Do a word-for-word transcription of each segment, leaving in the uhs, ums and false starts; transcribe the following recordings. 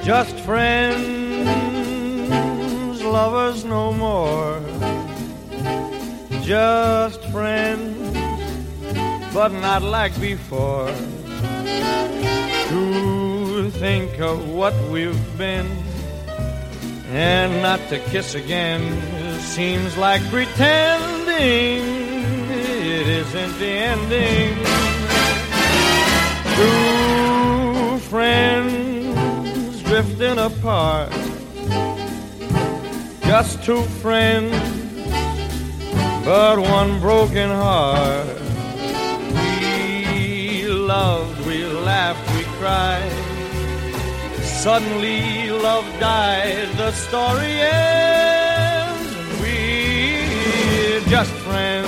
Just friends, lovers no more. Just friends, but not like before. To think of what we've been and not to kiss again seems like pretending it isn't the ending. Two friends drifting apart, just two friends, but one broken heart. We loved, we laughed, we cried. Suddenly love died, the story ends, and we're just friends.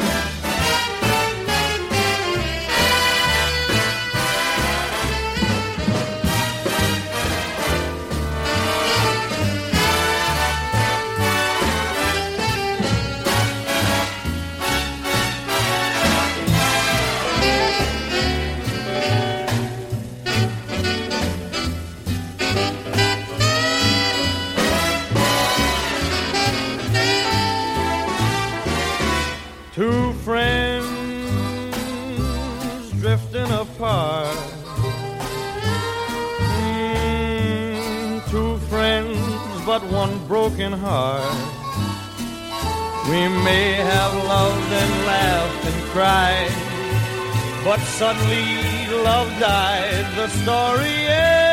Two friends drifting apart. Mm, two friends, but one broken heart. We may have loved and laughed and cried, but suddenly love died, the story ends.